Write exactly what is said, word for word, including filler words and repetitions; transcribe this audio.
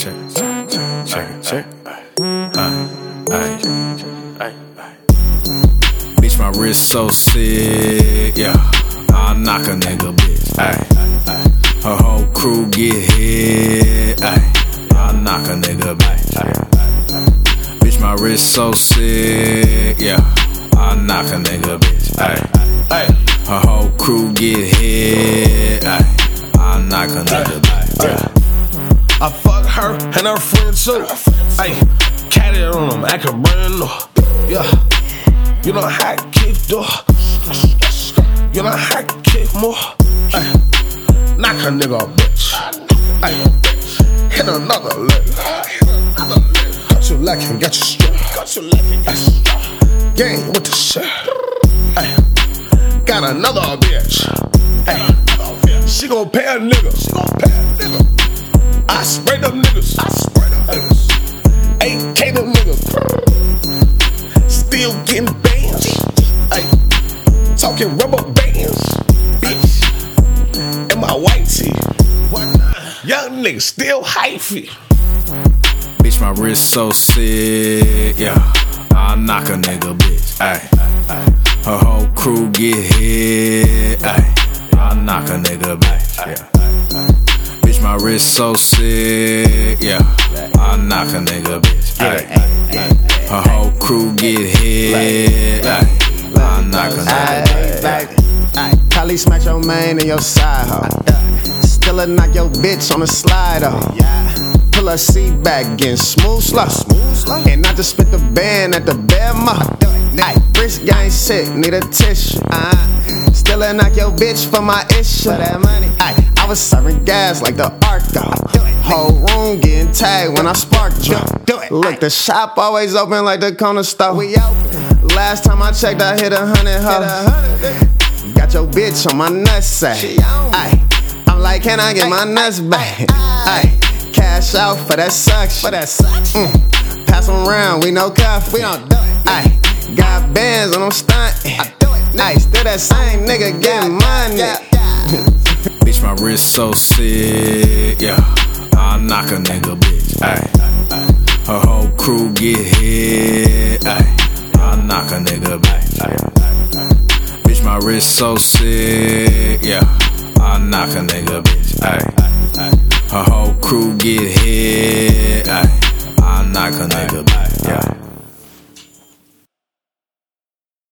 check, check, check, check, check. Ay, ay, ay, ay. Bitch, my wrist so sick, yeah. I'll knock a nigga, bitch. Ay, ay. Her whole crew get hit. Ay, I'll knock a nigga, bitch. Ay, bitch, my wrist so sick, yeah. I'll knock a nigga, bitch. Ay, ay. Her whole crew get hit. Ay, I'll knock a nigga, bitch. Yeah. I fuck her and her friend too. Ay, cat it on them, acting brand new. Yeah, you know how I kick though. You know how I kick more. Ay, knock a nigga, bitch. Ay, hit another leg. Cut you like and get you straight. Cut you like and get you straight. Gang with the shit. Ay, got another bitch. Ay, she gon' pay a nigga. She gon' pay a nigga. I spray them niggas. I spray them niggas. eight K them niggas. Still getting bands. Ay, talking rubber bands. Bitch. And my white tee. Young niggas still hyphy. Bitch, my wrist so sick, yeah. I'll knock a nigga, bitch. Ay, her whole crew get hit. Ay, I'll knock a nigga, bitch. Yeah. Bitch, my wrist so sick, yeah. I'll knock a nigga, bitch. Ay, her whole crew get hit. Ay, I'll knock a nigga, bitch. Probably smack your man in your side hoe. Still a knock your bitch on the slide hoe. Pull her seat back, getting smooth slow. And I just spit the band at the Bama. Ay, wrist gang sick, need a tissue. Uh, still a knock your bitch for my issue. Ay, I was serving gas like the Arco. Whole room getting tagged when I sparked you. Look, the shop always open like the corner store. We open. Last time I checked, I hit a hundred ho. Got your bitch on my nutsack. Ay, I'm like, can I get my nuts back? Ay, cash out for that suction. Mm, pass them around, we no cuff. We don't do it. Ay, got bands on them stuntin'. Ay, still that same nigga getting money. Bitch, my wrist so sick, yeah. I'll knock a nigga, bitch. Ay, her whole crew get hit. Ay, I'll knock a nigga, bitch. Ay, bitch, my wrist so sick, yeah. I'll knock a nigga, bitch. Ay, her whole crew get hit.